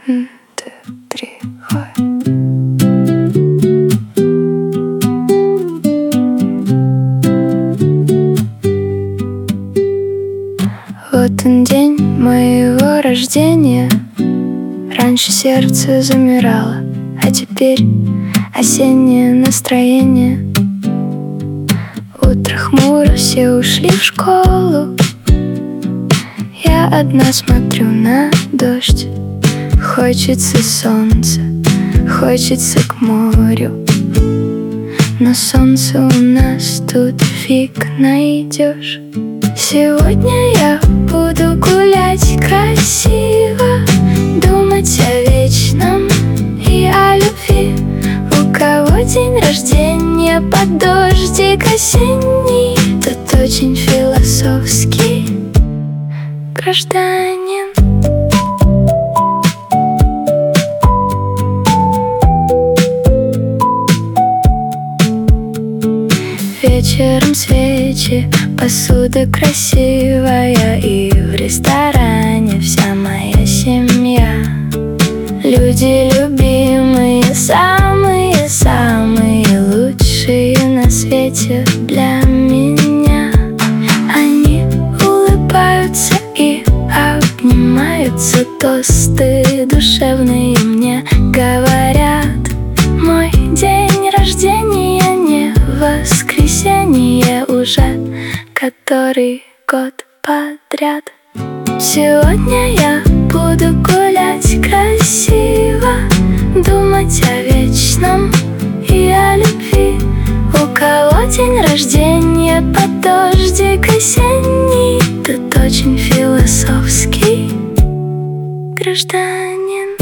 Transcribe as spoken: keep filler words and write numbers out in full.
М, Т, три, хой. Вот он день моего рождения. Раньше сердце замирало, а теперь осеннее настроение. Утро хмуро, все ушли в школу. Я одна смотрю на дождь. Хочется солнца, хочется к морю. Но солнца у нас тут фиг найдешь. Сегодня я буду гулять красиво, думать о вечном и о любви. У кого день рождения под дождик осенний, тот очень философский гражданин. Вечером свечи, посуда красивая, и в ресторане вся моя семья. Люди любимые, самые-самые лучшие на свете для меня. Они улыбаются и обнимаются, тосты душевные мне говорят. Мой день рождения не воскресенье уже который год подряд. Сегодня я буду гулять красиво, думать о вечном и о любви. У кого день рождения под дождик осенний, тот очень философский гражданин.